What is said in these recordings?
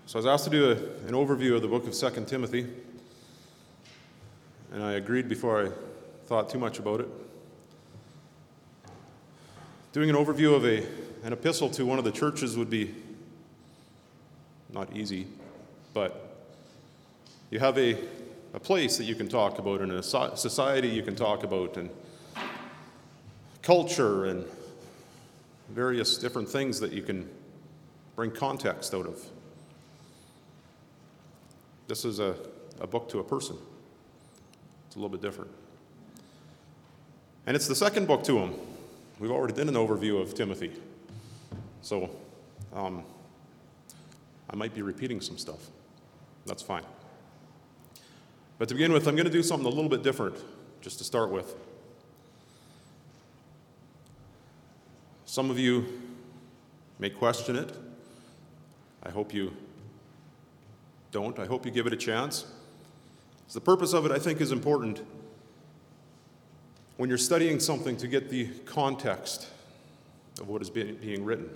So I was asked to do an overview of the book of 2 Timothy, and I agreed before I thought too much about it. Doing an overview of an epistle to one of the churches would be not easy, but you have a place that you can talk about, and a society you can talk about, and culture, and various different things that you can bring context out of. This is a book to a person. It's a little bit different. And it's the second book to him. We've already done an overview of Timothy. So I might be repeating some stuff. That's fine. But to begin with, I'm going to do something a little bit different, just to start with. Some of you may question it. I hope you don't. I hope you give it a chance. So the purpose of it, I think, is important when you're studying something to get the context of what is being written.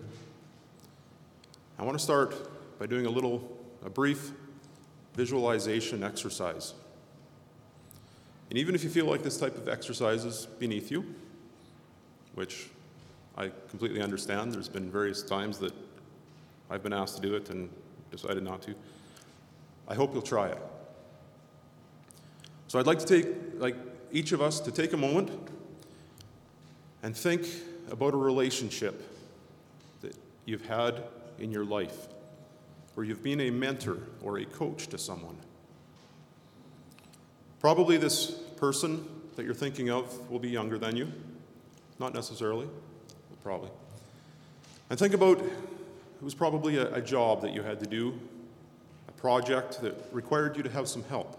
I want to start by doing a brief visualization exercise. And even if you feel like this type of exercise is beneath you, which I completely understand, there's been various times that I've been asked to do it and decided not to, I hope you'll try it. So I'd like each of us to take a moment and think about a relationship that you've had in your life, where you've been a mentor or a coach to someone. Probably this person that you're thinking of will be younger than you. Not necessarily, but probably. And think about, it was probably a job that you had to do, a project that required you to have some help.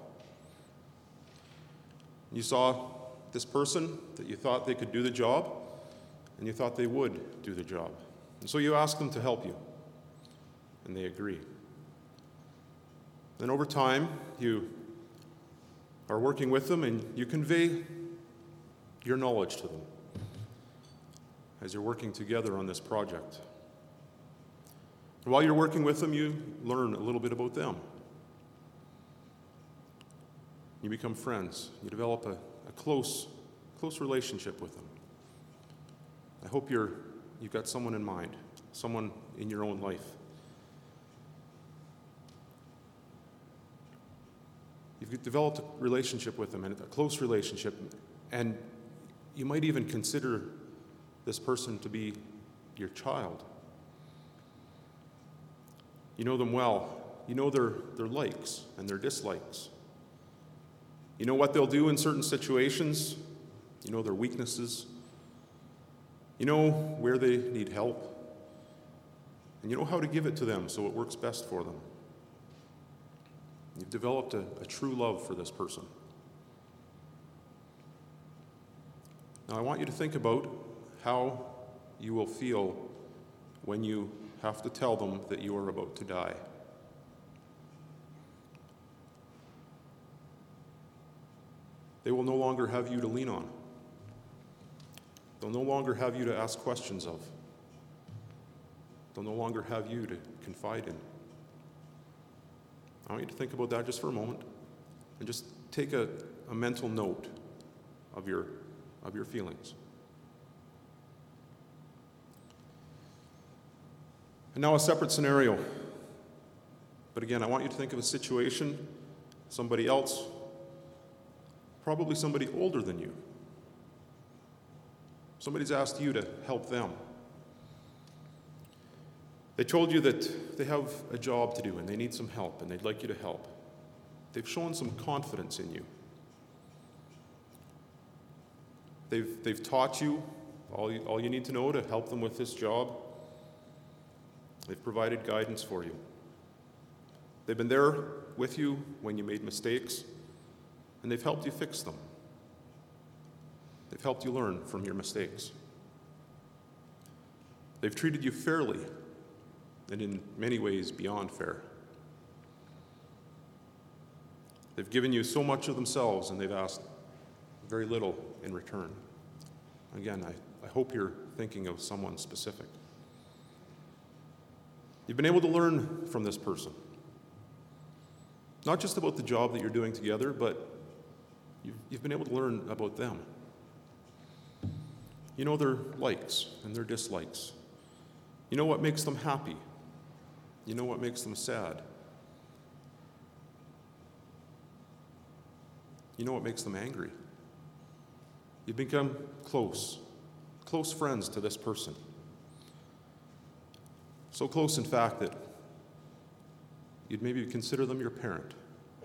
You saw this person that you thought they could do the job, and you thought they would do the job. And so you asked them to help you, and they agree. Then over time, you are working with them, and you convey your knowledge to them as you're working together on this project. And while you're working with them, you learn a little bit about them. You become friends. You develop a close relationship with them. I hope you've got someone in mind, someone in your own life. You've developed a relationship with them, and a close relationship, and you might even consider this person to be your child. You know them well. You know their likes and their dislikes. You know what they'll do in certain situations. You know their weaknesses. You know where they need help. And you know how to give it to them so it works best for them. You've developed a true love for this person. Now I want you to think about how you will feel when you have to tell them that you are about to die. They will no longer have you to lean on. They'll no longer have you to ask questions of. They'll no longer have you to confide in. I want you to think about that just for a moment and just take a mental note of your feelings. And now a separate scenario. But again, I want you to think of a situation, somebody else, probably somebody older than you. Somebody's asked you to help them. They told you that they have a job to do and they need some help and they'd like you to help. They've shown some confidence in you. They've taught you all you need to know to help them with this job. They've provided guidance for you. They've been there with you when you made mistakes, and they've helped you fix them. They've helped you learn from your mistakes. They've treated you fairly, and in many ways beyond fair. They've given you so much of themselves, and they've asked very little in return. Again, I hope you're thinking of someone specific. You've been able to learn from this person. Not just about the job that you're doing together, but you've been able to learn about them. You know their likes and their dislikes. You know what makes them happy. You know what makes them sad. You know what makes them angry. You've become close friends to this person. So close, in fact, that you'd maybe consider them your parent.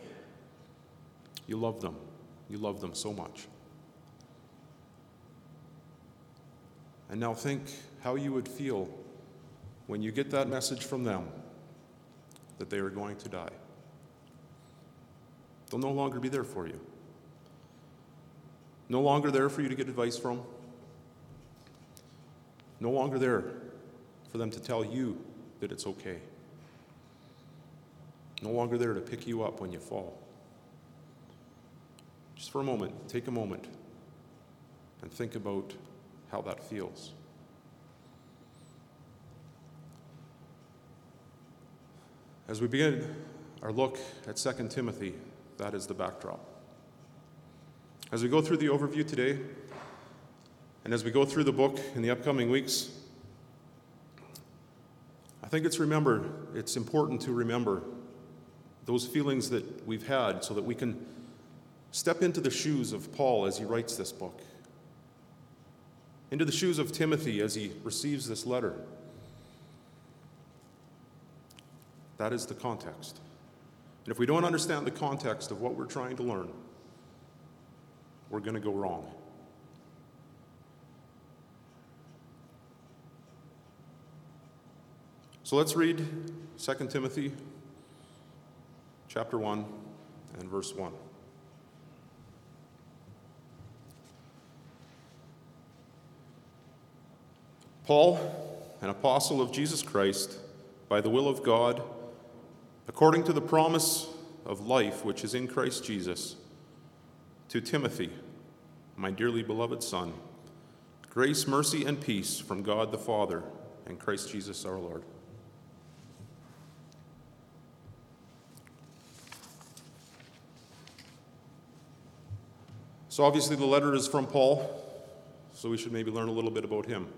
You love them. You love them so much. And now think how you would feel when you get that message from them that they are going to die. They'll no longer be there for you. No longer there for you to get advice from. No longer there for them to tell you that it's okay. No longer there to pick you up when you fall. Just for a moment, take a moment and think about how that feels. As we begin our look at 2 Timothy, that is the backdrop. As we go through the overview today, and as we go through the book in the upcoming weeks, I think it's important to remember those feelings that we've had so that we can step into the shoes of Paul as he writes this book, into the shoes of Timothy as he receives this letter. That is the context. And if we don't understand the context of what we're trying to learn, we're going to go wrong. So let's read 2 Timothy chapter 1 and verse 1. Paul, an apostle of Jesus Christ, by the will of God, according to the promise of life which is in Christ Jesus, to Timothy, my dearly beloved son, grace, mercy, and peace from God the Father and Christ Jesus our Lord. So obviously the letter is from Paul, so we should maybe learn a little bit about him.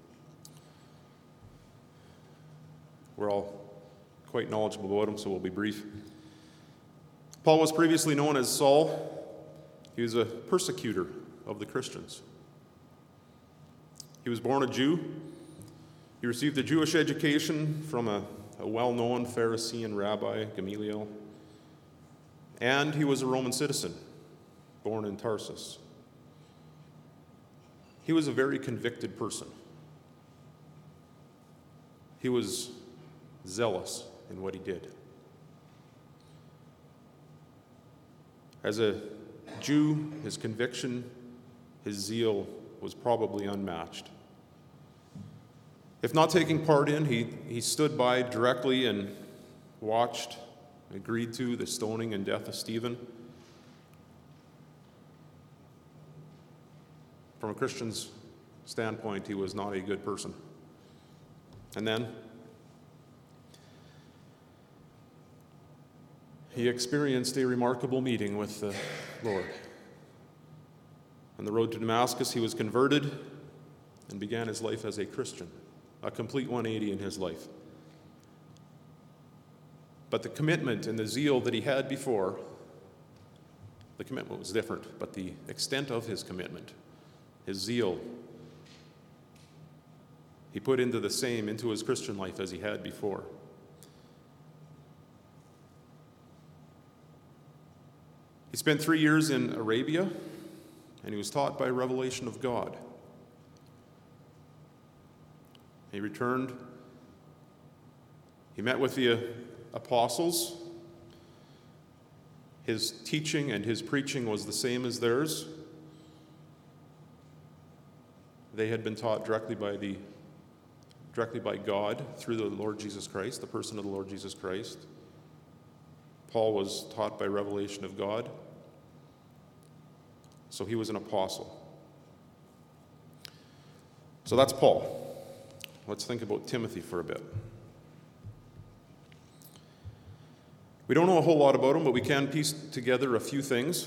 We're all quite knowledgeable about him, so we'll be brief. Paul was previously known as Saul. He was a persecutor of the Christians. He was born a Jew. He received a Jewish education from a well-known Pharisee rabbi, Gamaliel. And he was a Roman citizen, born in Tarsus. He was a very convicted person. He was zealous in what he did. As a Jew, his conviction, his zeal was probably unmatched. If not taking part in, he stood by directly and watched, agreed to the stoning and death of Stephen. From a Christian's standpoint, he was not a good person. And then he experienced a remarkable meeting with the Lord. On the road to Damascus, he was converted and began his life as a Christian, a complete 180 in his life. But the commitment and the zeal that he had before, the commitment was different, but the extent of his commitment, his zeal, he put into his Christian life as he had before. He spent 3 years in Arabia, and he was taught by revelation of God. He returned. He met with the apostles. His teaching and his preaching was the same as theirs. They had been taught directly by God through the Lord Jesus Christ, the person of the Lord Jesus Christ. Paul was taught by revelation of God. So he was an apostle. So that's Paul. Let's think about Timothy for a bit. We don't know a whole lot about him, but we can piece together a few things.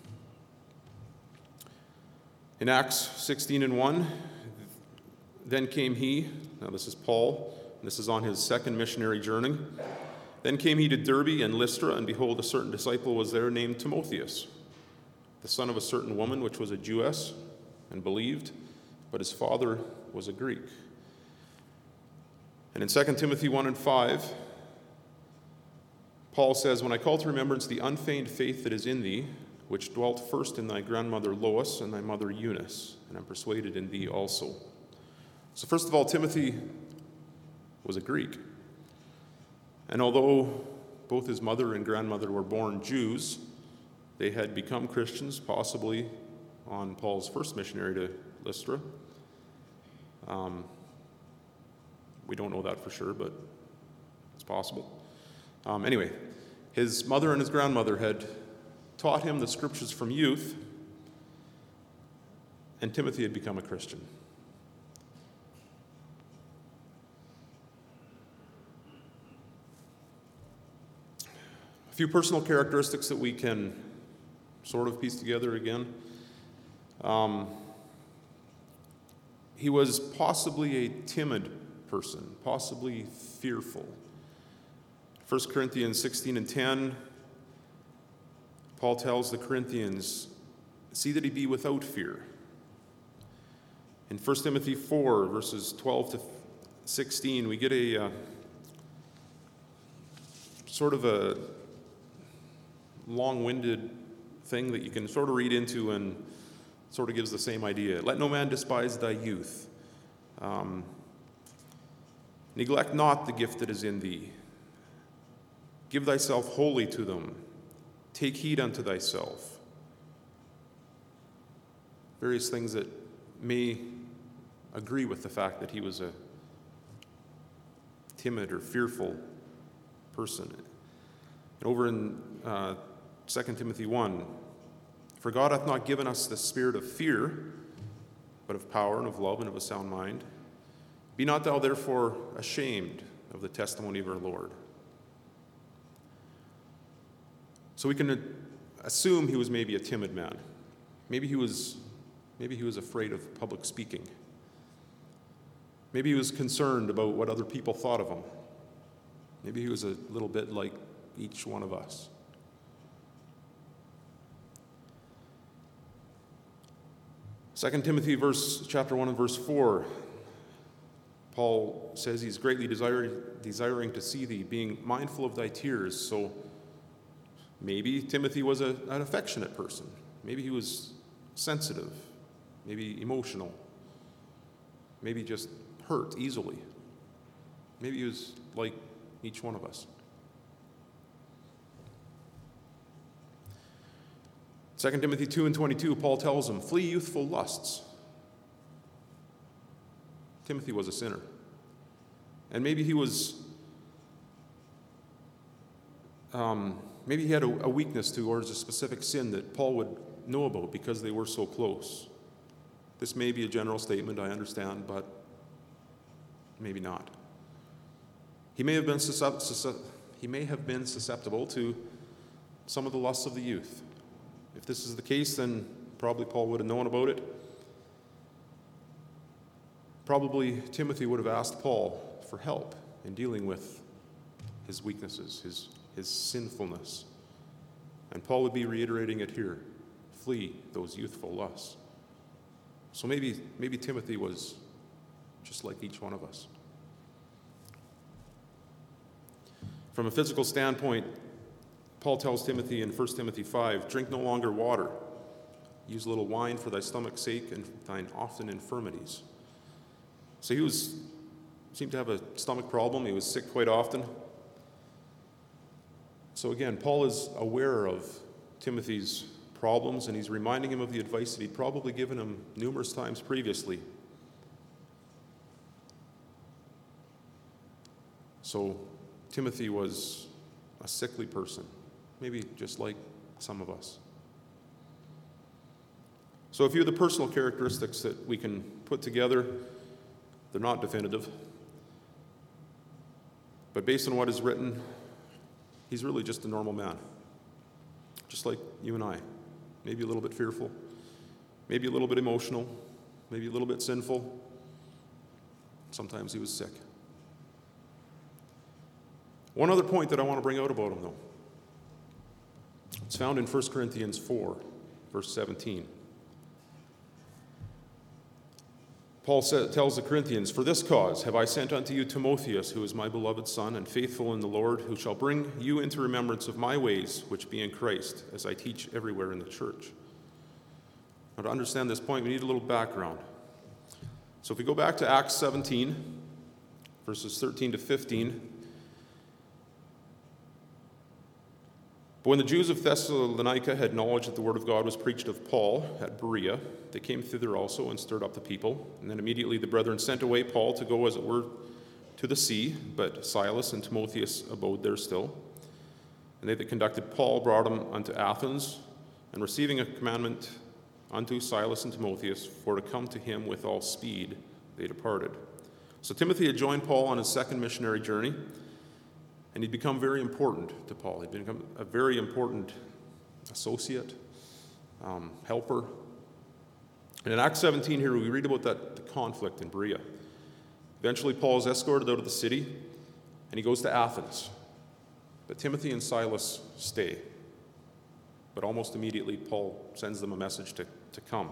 In Acts 16:1, then came he, now this is Paul, and this is on his second missionary journey. Then came he to Derbe and Lystra, and behold, a certain disciple was there named Timotheus, the son of a certain woman which was a Jewess, and believed, but his father was a Greek. And in 2 Timothy 1:5, Paul says, when I call to remembrance the unfeigned faith that is in thee, which dwelt first in thy grandmother Lois and thy mother Eunice, and am persuaded in thee also. So first of all, Timothy was a Greek. And although both his mother and grandmother were born Jews, they had become Christians, possibly on Paul's first missionary to Lystra. We don't know that for sure, but it's possible. Anyway, his mother and his grandmother had taught him the scriptures from youth, and Timothy had become a Christian. A few personal characteristics that we can sort of piece together again. He was possibly a timid person, possibly fearful. 1 Corinthians 16:10, Paul tells the Corinthians, see that he be without fear. In 1 Timothy 4, verses 12 to 16, we get a sort of a long-winded thing that you can sort of read into and sort of gives the same idea. Let no man despise thy youth. Neglect not the gift that is in thee. Give thyself wholly to them. Take heed unto thyself. Various things that may agree with the fact that he was a timid or fearful person. And over in 2 Timothy 1, for God hath not given us the spirit of fear, but of power and of love and of a sound mind. Be not thou therefore ashamed of the testimony of our Lord. So we can assume he was maybe a timid man. Maybe he was afraid of public speaking. Maybe he was concerned about what other people thought of him. Maybe he was a little bit like each one of us. Second Timothy chapter 1 and verse 4, Paul says he's greatly desiring to see thee, being mindful of thy tears. So maybe Timothy was an affectionate person. Maybe he was sensitive, maybe emotional, maybe just hurt easily. Maybe he was like each one of us. 2 Timothy 2 and 22, Paul tells him, flee youthful lusts. Timothy was a sinner. And maybe he was, maybe he had a weakness towards a specific sin that Paul would know about because they were so close. This may be a general statement, I understand, but maybe not. He may have been susceptible to some of the lusts of the youth. If this is the case, then probably Paul would have known about it. Probably Timothy would have asked Paul for help in dealing with his weaknesses, his sinfulness. And Paul would be reiterating it here. Flee those youthful lusts. So maybe Timothy was just like each one of us. From a physical standpoint, Paul tells Timothy in 1 Timothy 5, drink no longer water. Use a little wine for thy stomach's sake and thine often infirmities. So he seemed to have a stomach problem. He was sick quite often. So again, Paul is aware of Timothy's problems, and he's reminding him of the advice that he'd probably given him numerous times previously. So Timothy was a sickly person, maybe just like some of us. So a few of the personal characteristics that we can put together, they're not definitive, but based on what is written, he's really just a normal man, just like you and I. Maybe a little bit fearful, maybe a little bit emotional, maybe a little bit sinful. Sometimes he was sick. One other point that I want to bring out about him, though. It's found in 1 Corinthians 4, verse 17. Paul tells the Corinthians, "For this cause have I sent unto you Timotheus, who is my beloved son, and faithful in the Lord, who shall bring you into remembrance of my ways, which be in Christ, as I teach everywhere in the church." Now, to understand this point, we need a little background. So if we go back to Acts 17, verses 13 to 15, "But when the Jews of Thessalonica had knowledge that the word of God was preached of Paul at Berea, they came thither also and stirred up the people. And then immediately the brethren sent away Paul to go, as it were, to the sea, but Silas and Timotheus abode there still. And they that conducted Paul brought him unto Athens, and receiving a commandment unto Silas and Timotheus for to come to him with all speed, they departed." So Timothy had joined Paul on his second missionary journey, and he'd become very important to Paul. He'd become a very important associate, helper. And in Acts 17 here, we read about the conflict in Berea. Eventually, Paul is escorted out of the city, and he goes to Athens. But Timothy and Silas stay. But almost immediately, Paul sends them a message to come.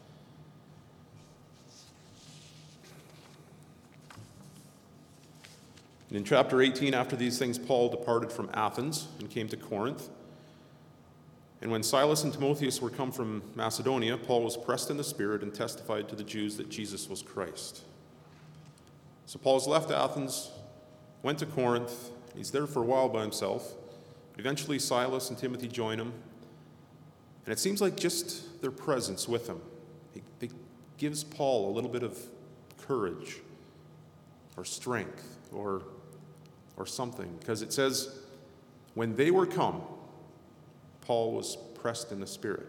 And in chapter 18, after these things, Paul departed from Athens and came to Corinth. And when Silas and Timotheus were come from Macedonia, Paul was pressed in the Spirit and testified to the Jews that Jesus was Christ. So Paul's left Athens, went to Corinth. He's there for a while by himself. Eventually, Silas and Timothy join him. And it seems like just their presence with him, it gives Paul a little bit of courage or strength or something. Because it says, when they were come, Paul was pressed in the Spirit.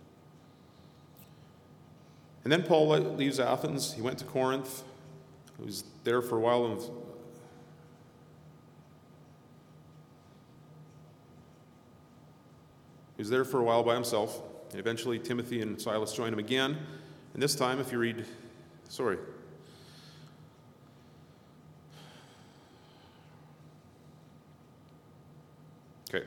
And then Paul leaves Athens. He went to Corinth. He was there for a while. And he was there for a while by himself. And eventually Timothy and Silas joined him again. And this time, if you read, Okay.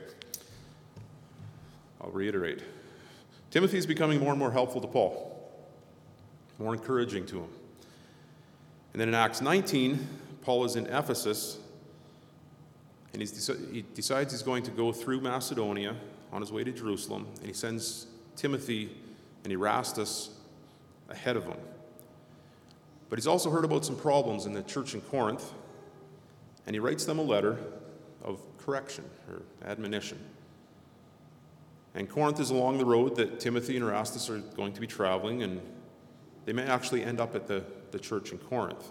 I'll reiterate. Timothy's becoming more and more helpful to Paul, more encouraging to him. And then in Acts 19, Paul is in Ephesus, and he decides he's going to go through Macedonia on his way to Jerusalem, and he sends Timothy and Erastus ahead of him. But he's also heard about some problems in the church in Corinth, and he writes them a letter of correction or admonition. And Corinth is along the road that Timothy and Erastus are going to be traveling, and they may actually end up at the church in Corinth.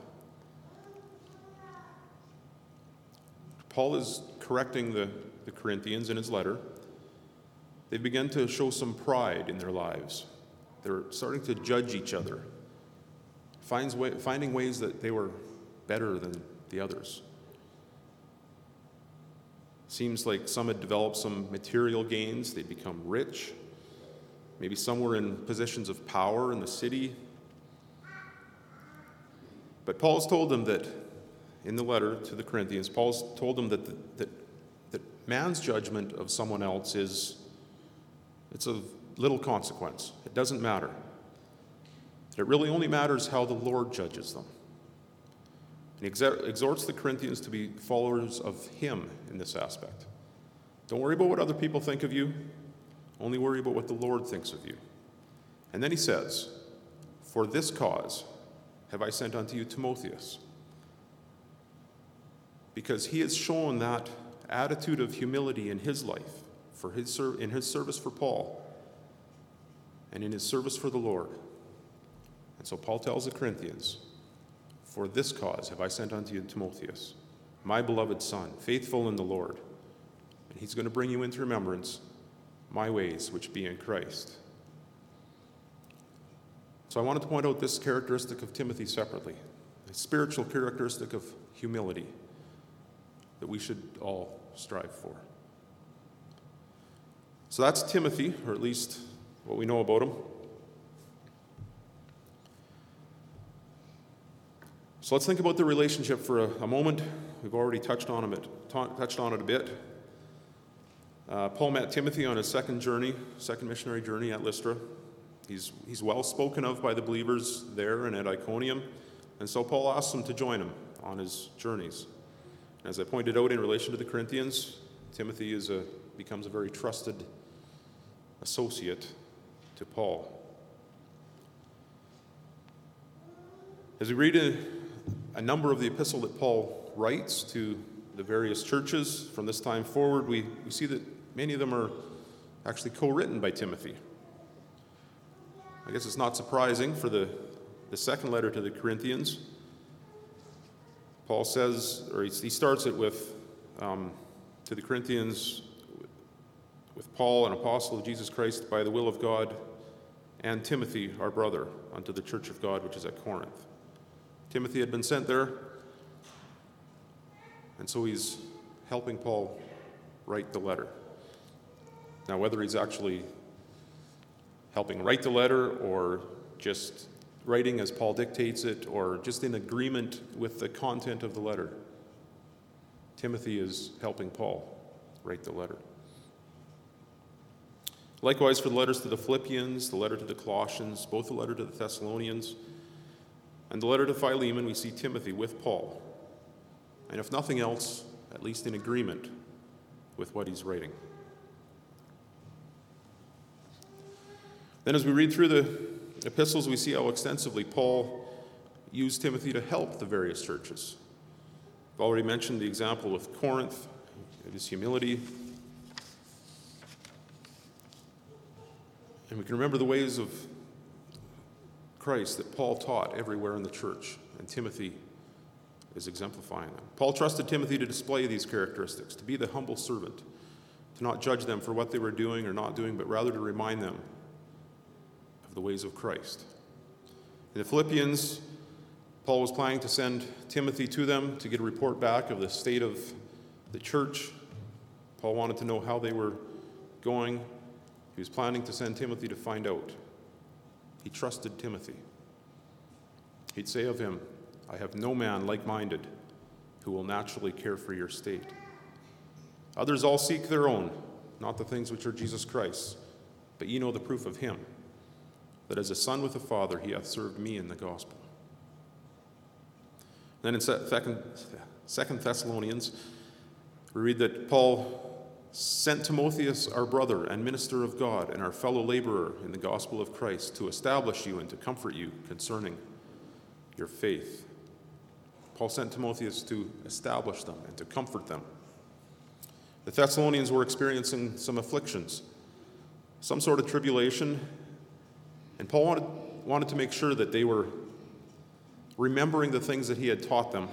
Paul is correcting the Corinthians in his letter. They begin to show some pride in their lives. They're starting to judge each other, finding ways that they were better than the others. Seems like some had developed some material gains. They'd become rich. Maybe some were in positions of power in the city. But Paul's told them that, in the letter to the Corinthians, Paul's told them that man's judgment of someone else it's of little consequence. It doesn't matter. It really only matters how the Lord judges them. And he exhorts the Corinthians to be followers of him in this aspect. Don't worry about what other people think of you. Only worry about what the Lord thinks of you. And then he says, "For this cause have I sent unto you Timotheus." Because he has shown that attitude of humility in his life, in his service for Paul, and in his service for the Lord. And so Paul tells the Corinthians, "For this cause have I sent unto you Timotheus, my beloved son, faithful in the Lord. And he's going to bring you into remembrance my ways, which be in Christ." So I wanted to point out this characteristic of Timothy separately, a spiritual characteristic of humility that we should all strive for. So that's Timothy, or at least what we know about him. So let's think about the relationship for a moment. We've already touched on it a bit. Paul met Timothy on his second missionary journey at Lystra. He's well spoken of by the believers there and at Iconium, and so Paul asks him to join him on his journeys. As I pointed out in relation to the Corinthians, Timothy becomes a very trusted associate to Paul. As we read a number of the epistle that Paul writes to the various churches from this time forward, we see that many of them are actually co-written by Timothy. I guess it's not surprising for the second letter to the Corinthians. Paul says, or he starts it with, to the Corinthians, with Paul, an apostle of Jesus Christ by the will of God, and Timothy, our brother, unto the church of God which is at Corinth. Timothy had been sent there, and so he's helping Paul write the letter. Now, whether he's actually helping write the letter or just writing as Paul dictates it or just in agreement with the content of the letter, Timothy is helping Paul write the letter. Likewise for the letters to the Philippians, the letter to the Colossians, both the letter to the Thessalonians, and the letter to Philemon, we see Timothy with Paul. And if nothing else, at least in agreement with what he's writing. Then as we read through the epistles, we see how extensively Paul used Timothy to help the various churches. I've already mentioned the example with Corinth, his humility. And we can remember the ways of Christ that Paul taught everywhere in the church, and Timothy is exemplifying them. Paul trusted Timothy to display these characteristics, to be the humble servant, to not judge them for what they were doing or not doing, but rather to remind them of the ways of Christ. In the Philippians, Paul was planning to send Timothy to them to get a report back of the state of the church. Paul wanted to know how they were going. He was planning to send Timothy to find out. He trusted Timothy. He'd say of him, I have no man like-minded who will naturally care for your state. Others all seek their own, not the things which are Jesus Christ's, but ye know the proof of him, that as a son with a father he hath served me in the gospel. Then in 2 Thessalonians, we read that Paul sent Timotheus, our brother and minister of God, and our fellow laborer in the gospel of Christ, to establish you and to comfort you concerning your faith. Paul sent Timotheus to establish them and to comfort them. The Thessalonians were experiencing some afflictions, some sort of tribulation, and Paul wanted to make sure that they were remembering the things that he had taught them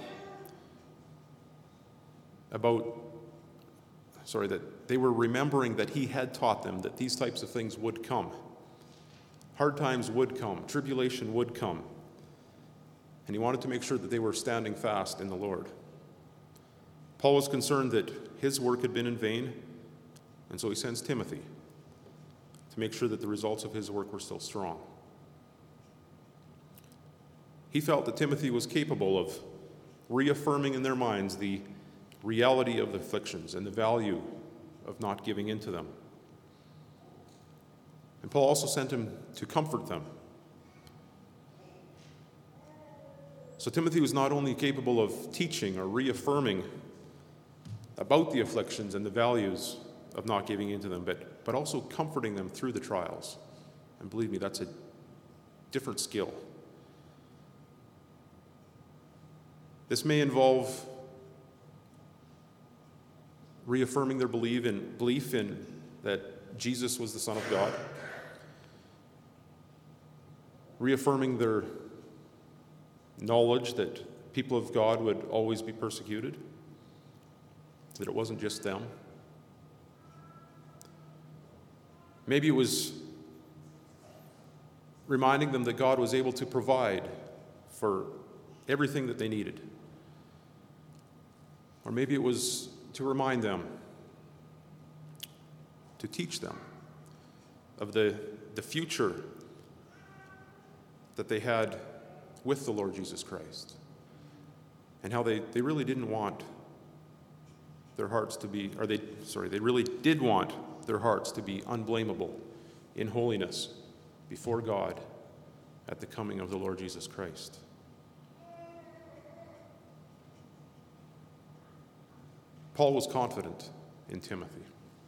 that they were remembering that he had taught them that these types of things would come. Hard times would come, tribulation would come. And he wanted to make sure that they were standing fast in the Lord. Paul was concerned that his work had been in vain, and so he sends Timothy to make sure that the results of his work were still strong. He felt that Timothy was capable of reaffirming in their minds the reality of the afflictions and the value of not giving in to them. And Paul also sent him to comfort them. So Timothy was not only capable of teaching or reaffirming about the afflictions and the values of not giving in to them, but also comforting them through the trials. And believe me, that's a different skill. This may involve reaffirming their belief in that Jesus was the Son of God, reaffirming their knowledge that people of God would always be persecuted, that it wasn't just them. Maybe it was reminding them that God was able to provide for everything that they needed. Or maybe it was to remind them, to teach them of the future that they had with the Lord Jesus Christ, and how they really didn't want their hearts to be, they really did want their hearts to be unblameable in holiness before God at the coming of the Lord Jesus Christ. Paul was confident in Timothy.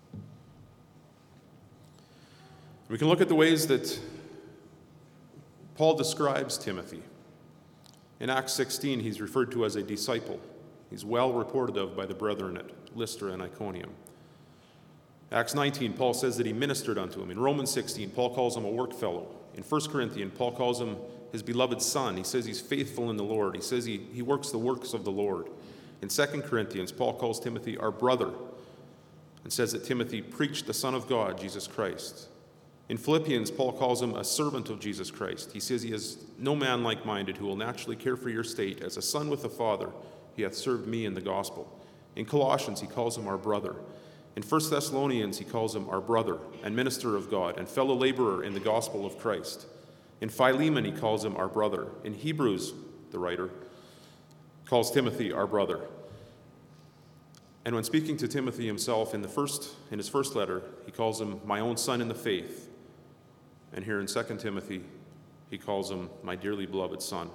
We can look at the ways that Paul describes Timothy. In Acts 16, he's referred to as a disciple. He's well reported of by the brethren at Lystra and Iconium. Acts 19, Paul says that he ministered unto him. In Romans 16, Paul calls him a workfellow. In 1 Corinthians, Paul calls him his beloved son. He says he's faithful in the Lord. He says he works the works of the Lord. In 2 Corinthians, Paul calls Timothy our brother and says that Timothy preached the Son of God, Jesus Christ. In Philippians, Paul calls him a servant of Jesus Christ. He says he is no man like-minded who will naturally care for your state. As a son with a father, he hath served me in the gospel. In Colossians, he calls him our brother. In 1 Thessalonians, he calls him our brother and minister of God and fellow laborer in the gospel of Christ. In Philemon, he calls him our brother. In Hebrews, the writer calls Timothy our brother. And when speaking to Timothy himself in his first letter, he calls him my own son in the faith. And here in 2 Timothy, he calls him my dearly beloved son.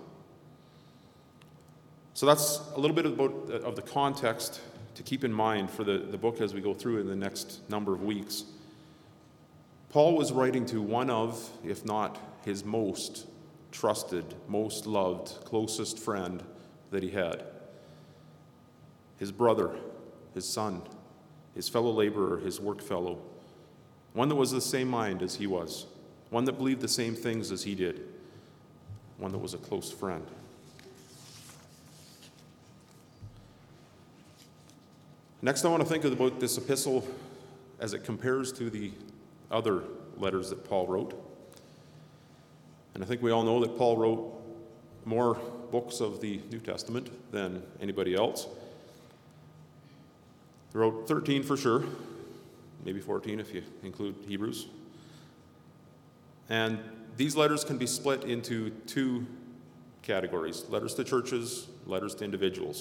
So that's a little bit of the context to keep in mind for the book as we go through it in the next number of weeks. Paul was writing to one of, if not his most trusted, most loved, closest friend that he had. His brother, his son, his fellow laborer, his work fellow. One that was the same mind as he was. One that believed the same things as he did. One that was a close friend. Next, I want to think about this epistle as it compares to the other letters that Paul wrote. And I think we all know that Paul wrote more books of the New Testament than anybody else. He wrote 13 for sure, maybe 14 if you include Hebrews. And these letters can be split into two categories: letters to churches, letters to individuals.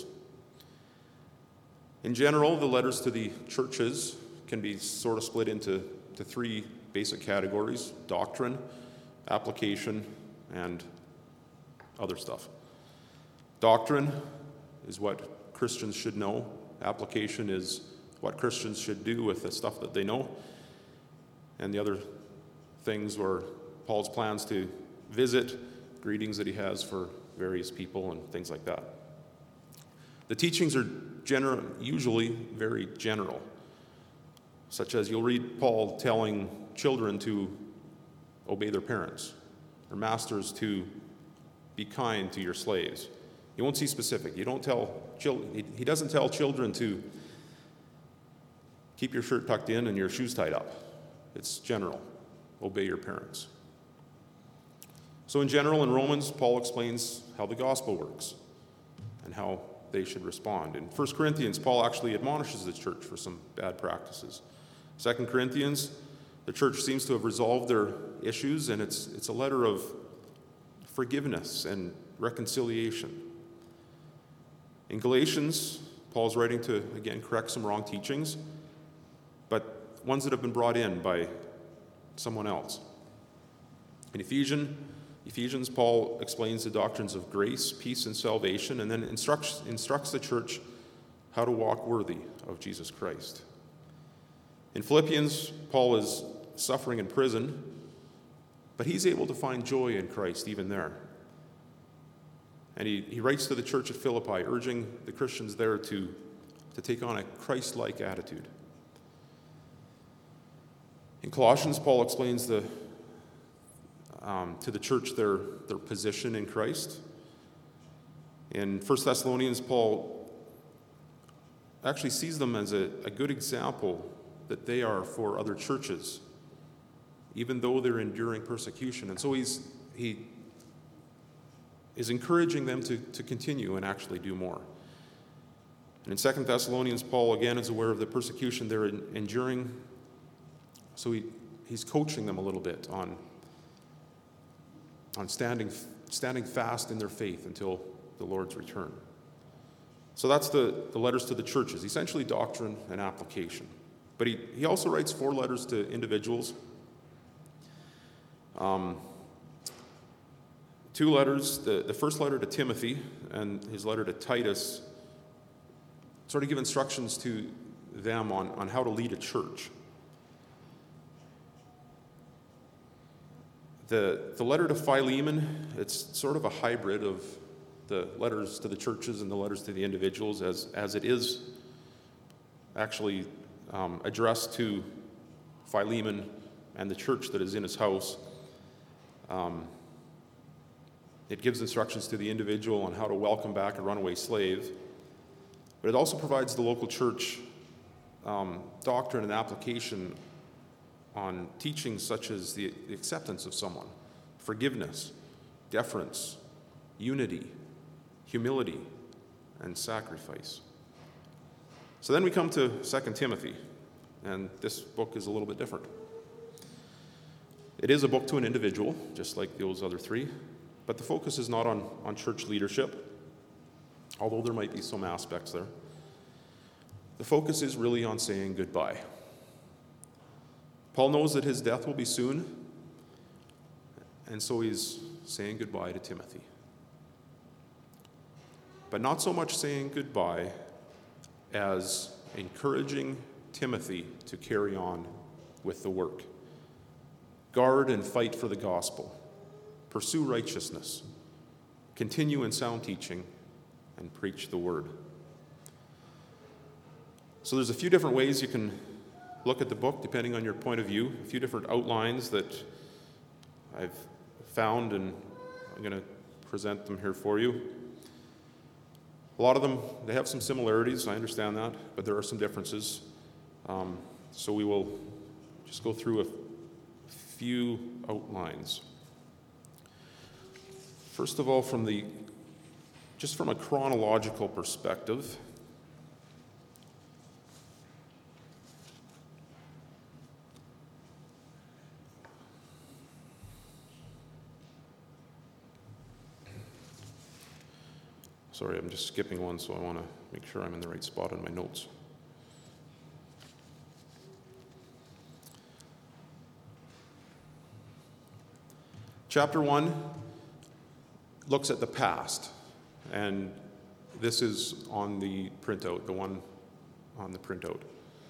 In general, the letters to the churches can be sort of split into three basic categories: doctrine, application, and other stuff. Doctrine is what Christians should know. Application is what Christians should do with the stuff that they know. And the other things were Paul's plans to visit, greetings that he has for various people, and things like that. The teachings are usually very general, such as you'll read Paul telling children to obey their parents, or masters to be kind to your slaves. You won't see specific. He doesn't tell children to keep your shirt tucked in and your shoes tied up. It's general. Obey your parents. So in general, in Romans, Paul explains how the gospel works and how they should respond. In 1 Corinthians, Paul actually admonishes the church for some bad practices. 2 Corinthians, the church seems to have resolved their issues, and it's a letter of forgiveness and reconciliation. In Galatians, Paul's writing to, again, correct some wrong teachings, but ones that have been brought in by someone else. In Ephesians, Paul explains the doctrines of grace, peace, and salvation, and then instructs the church how to walk worthy of Jesus Christ. In Philippians, Paul is suffering in prison, but he's able to find joy in Christ even there. And he writes to the church at Philippi, urging the Christians there to take on a Christ-like attitude. In Colossians, Paul explains to the church their position in Christ. In 1 Thessalonians, Paul actually sees them as a good example that they are for other churches, even though they're enduring persecution. And so he is encouraging them to continue and actually do more. And in 2 Thessalonians, Paul again is aware of the persecution they're enduring. So he's coaching them a little bit on standing fast in their faith until the Lord's return. So that's the letters to the churches, essentially doctrine and application. But he also writes 4 letters to individuals. 2 letters, the first letter to Timothy and his letter to Titus, sort of give instructions to them on how to lead a church. The letter to Philemon, it's sort of a hybrid of the letters to the churches and the letters to the individuals, as it is actually addressed to Philemon and the church that is in his house. It gives instructions to the individual on how to welcome back a runaway slave, but it also provides the local church doctrine and application on teachings such as the acceptance of someone, forgiveness, deference, unity, humility, and sacrifice. So then we come to 2 Timothy, and this book is a little bit different. It is a book to an individual, just like those other 3, but the focus is not on church leadership, although there might be some aspects there. The focus is really on saying goodbye. Paul knows that his death will be soon, and so he's saying goodbye to Timothy. But not so much saying goodbye as encouraging Timothy to carry on with the work. Guard and fight for the gospel. Pursue righteousness. Continue in sound teaching and preach the word. So there's a few different ways you can look at the book depending on your point of view, a few different outlines that I've found, and I'm going to present them here for you. A lot of them, they have some similarities, I understand that, but there are some differences. So we will just go through a few outlines. First of all, from a chronological perspective, sorry, I'm just skipping one, so I want to make sure I'm in the right spot in my notes. Chapter 1 looks at the past, and this is on the printout, the one on the printout.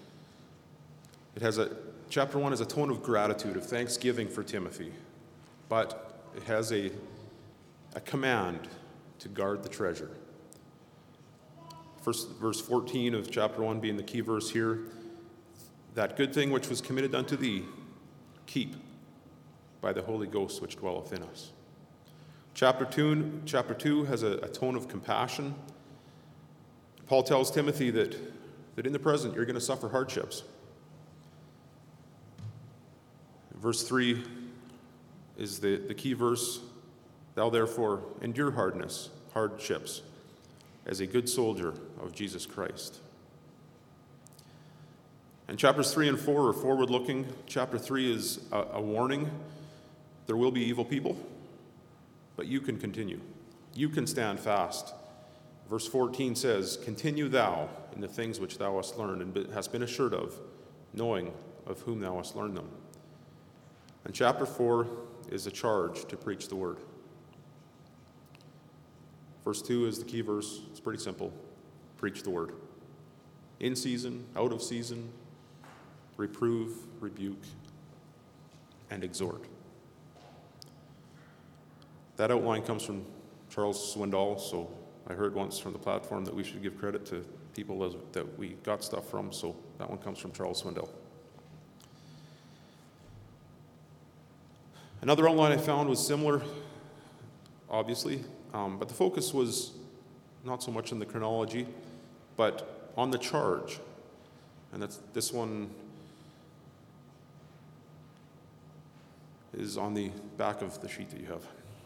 Chapter 1 has a tone of gratitude, of thanksgiving for Timothy, but it has a command to guard the treasure. First, verse 14 of chapter 1 being the key verse here. That good thing which was committed unto thee, keep by the Holy Ghost which dwelleth in us. Chapter 2 has a tone of compassion. Paul tells Timothy that in the present you're going to suffer hardships. Verse 3 is the key verse. Thou therefore endure hardships, as a good soldier of Jesus Christ. And chapters 3 and 4 are forward-looking. Chapter 3 is a warning. There will be evil people, but you can continue. You can stand fast. Verse 14 says, continue thou in the things which thou hast learned and hast been assured of, knowing of whom thou hast learned them. And chapter 4 is a charge to preach the word. Verse 2 is the key verse. It's pretty simple. Preach the word. In season, out of season, reprove, rebuke, and exhort. That outline comes from Charles Swindoll, so I heard once from the platform that we should give credit to people that we got stuff from, so that one comes from Charles Swindoll. Another outline I found was similar, obviously, but the focus was not so much on the chronology, but on the charge. And this one is on the back of the sheet that you have.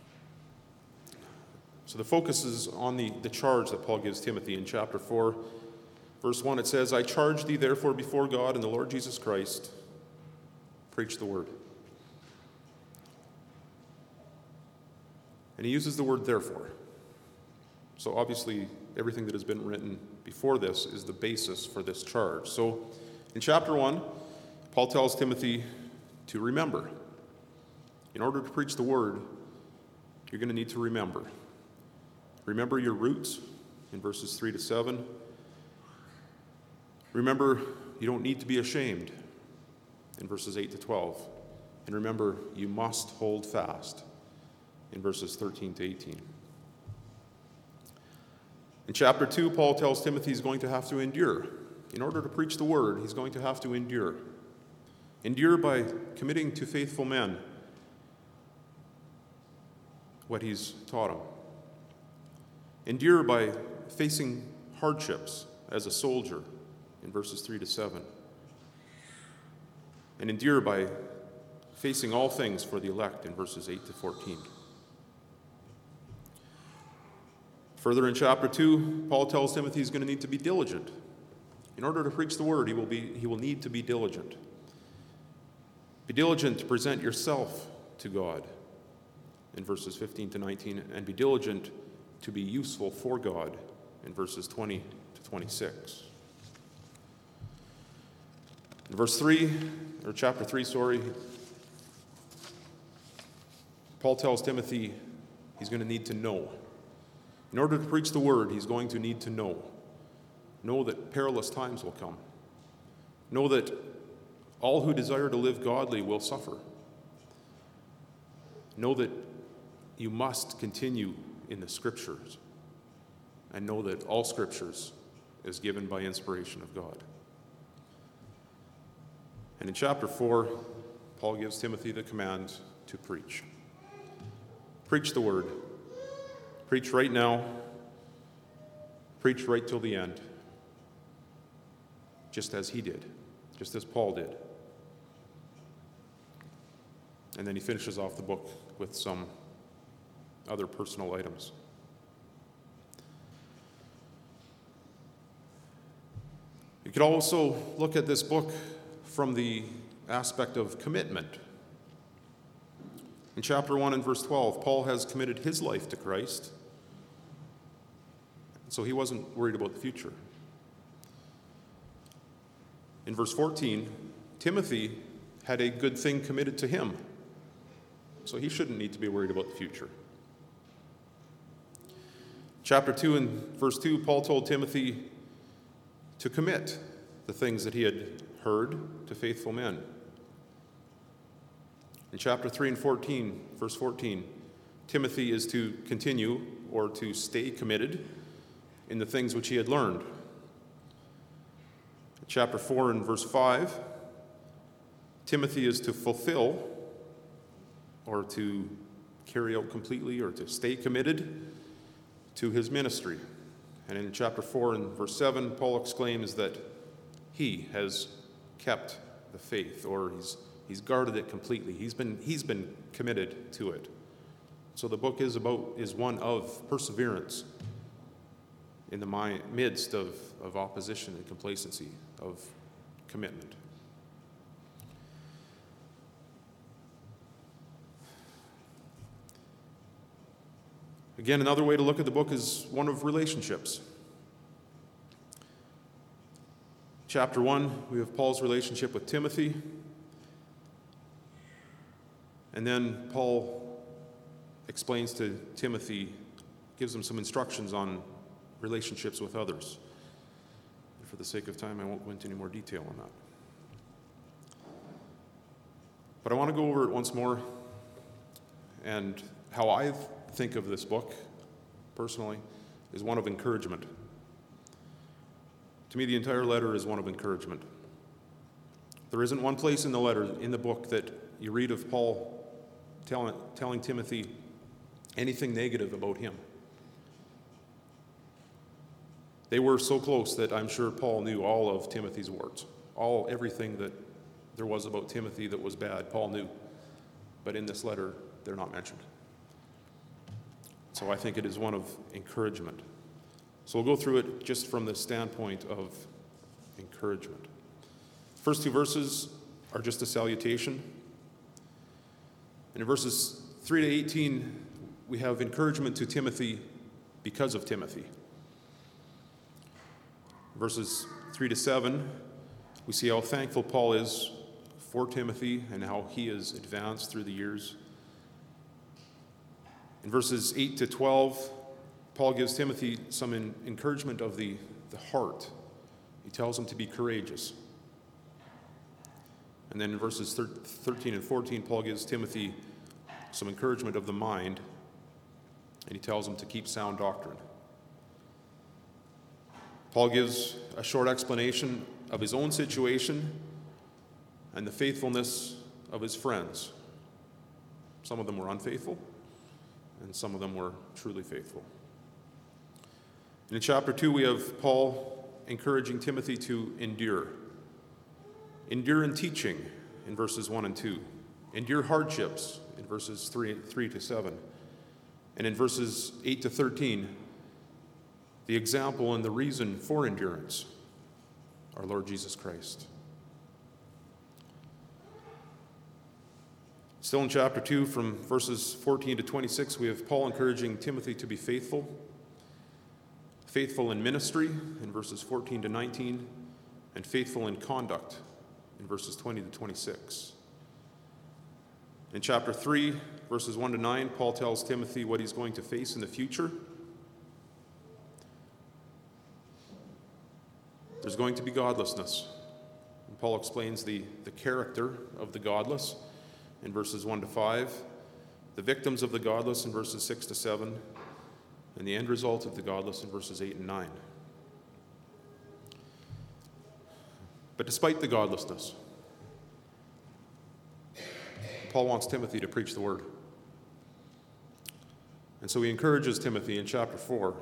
So the focus is on the charge that Paul gives Timothy in chapter 4. Verse 1, it says, I charge thee therefore before God and the Lord Jesus Christ, preach the word. And he uses the word therefore. So obviously, everything that has been written before this is the basis for this charge. So in chapter 1, Paul tells Timothy to remember. In order to preach the word, you're going to need to remember. Remember your roots in verses 3 to 7. Remember, you don't need to be ashamed in verses 8 to 12. And remember, you must hold fast in verses 13 to 18. In chapter 2, Paul tells Timothy he's going to have to endure. In order to preach the word, he's going to have to endure. Endure by committing to faithful men what he's taught him. Endure by facing hardships as a soldier in verses 3 to 7. And endure by facing all things for the elect in verses 8 to 14. Further in chapter 2, Paul tells Timothy he's going to need to be diligent. In order to preach the word, he will need to be diligent. Be diligent to present yourself to God in verses 15 to 19, and be diligent to be useful for God in verses 20 to 26. In chapter 3, Paul tells Timothy he's going to need to know. In order to preach the word, he's going to need to know. Know that perilous times will come. Know that all who desire to live godly will suffer. Know that you must continue in the Scriptures. And know that all Scriptures is given by inspiration of God. And in chapter 4, Paul gives Timothy the command to preach. Preach the word. Preach right now. Preach right till the end. Just as he did. Just as Paul did. And then he finishes off the book with some other personal items. You could also look at this book from the aspect of commitment. In chapter 1 and verse 12, Paul has committed his life to Christ. So he wasn't worried about the future. In verse 14, Timothy had a good thing committed to him. So he shouldn't need to be worried about the future. Chapter 2 and verse 2, Paul told Timothy to commit the things that he had heard to faithful men. In chapter 3 and verse 14, Timothy is to continue or to stay committed in the things which he had learned. In chapter 4 and verse 5, Timothy is to fulfill or to carry out completely or to stay committed to his ministry. And in chapter 4 and verse 7, Paul exclaims that he has kept the faith, or he's guarded it completely. He's been committed to it. So the book is one of perseverance in the midst of opposition and complacency, of commitment. Again, another way to look at the book is one of relationships. Chapter 1, we have Paul's relationship with Timothy. And then Paul explains to Timothy, gives him some instructions on relationships with others. And for the sake of time, I won't go into any more detail on that. But I want to go over it once more, and how I think of this book, personally, is one of encouragement. To me, the entire letter is one of encouragement. There isn't one place in the letter, in the book, that you read of Paul telling Timothy anything negative about him. They were so close that I'm sure Paul knew all of Timothy's warts. Everything that there was about Timothy that was bad, Paul knew. But in this letter, they're not mentioned. So I think it is one of encouragement. So we'll go through it just from the standpoint of encouragement. First two verses, are just a salutation. And in verses 3 to 18, we have encouragement to Timothy because of Timothy. Verses 3 to 7, we see how thankful Paul is for Timothy and how he has advanced through the years. In verses 8 to 12, Paul gives Timothy some encouragement of the heart. He tells him to be courageous. And then in verses 13 and 14, Paul gives Timothy some encouragement of the mind, and he tells him to keep sound doctrine. Paul gives a short explanation of his own situation and the faithfulness of his friends. Some of them were unfaithful, and some of them were truly faithful. And in chapter 2, we have Paul encouraging Timothy to endure. Endure in teaching in verses 1 and 2. Endure hardships in verses 3 to 7. And in verses 8 to 13, the example and the reason for endurance, our Lord Jesus Christ. Still in chapter 2, from verses 14 to 26, we have Paul encouraging Timothy to be faithful. Faithful in ministry in verses 14 to 19, and faithful in conduct in verses 20 to 26. In chapter 3, verses 1 to 9, Paul tells Timothy what he's going to face in the future. There's going to be godlessness. And Paul explains the character of the godless in verses 1 to 5, the victims of the godless in verses 6 to 7, and the end result of the godless in verses 8 and 9. But despite the godlessness, Paul wants Timothy to preach the word. And so he encourages Timothy in chapter 4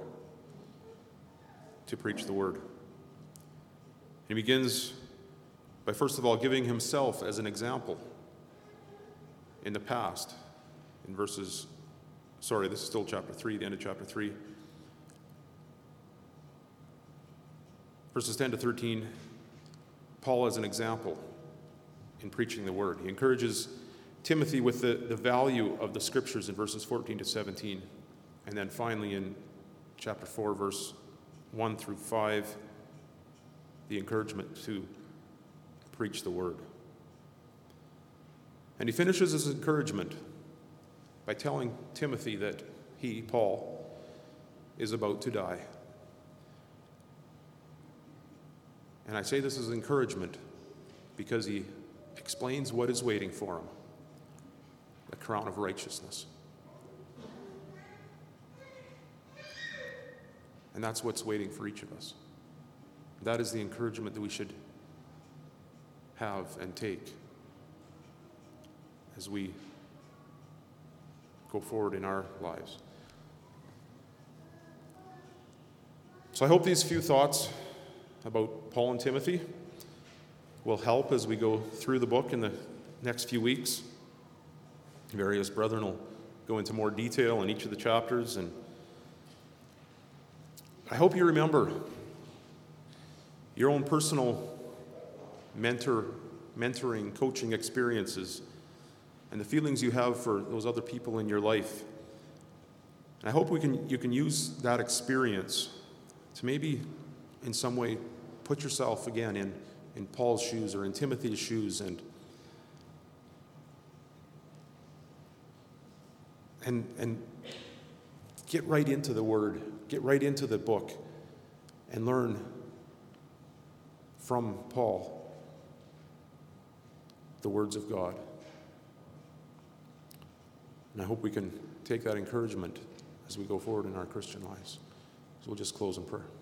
to preach the word. He begins by, first of all, giving himself as an example in the past. This is still chapter 3, the end of chapter 3. Verses 10 to 13, Paul as an example in preaching the word. He encourages Timothy with the value of the scriptures in verses 14 to 17. And then finally in chapter 4, verse 1 through 5, the encouragement to preach the word. And he finishes his encouragement by telling Timothy that he, Paul, is about to die. And I say this as encouragement because he explains what is waiting for him, the crown of righteousness. And that's what's waiting for each of us. That is the encouragement that we should have and take as we go forward in our lives. So I hope these few thoughts about Paul and Timothy will help as we go through the book in the next few weeks. Various brethren will go into more detail in each of the chapters, and I hope you remember your own personal mentoring, coaching experiences and the feelings you have for those other people in your life. And I hope you can use that experience to maybe in some way put yourself again in Paul's shoes or in Timothy's shoes and get right into the word, get right into the book and learn from Paul the words of God. And I hope we can take that encouragement as we go forward in our Christian lives. So we'll just close in prayer.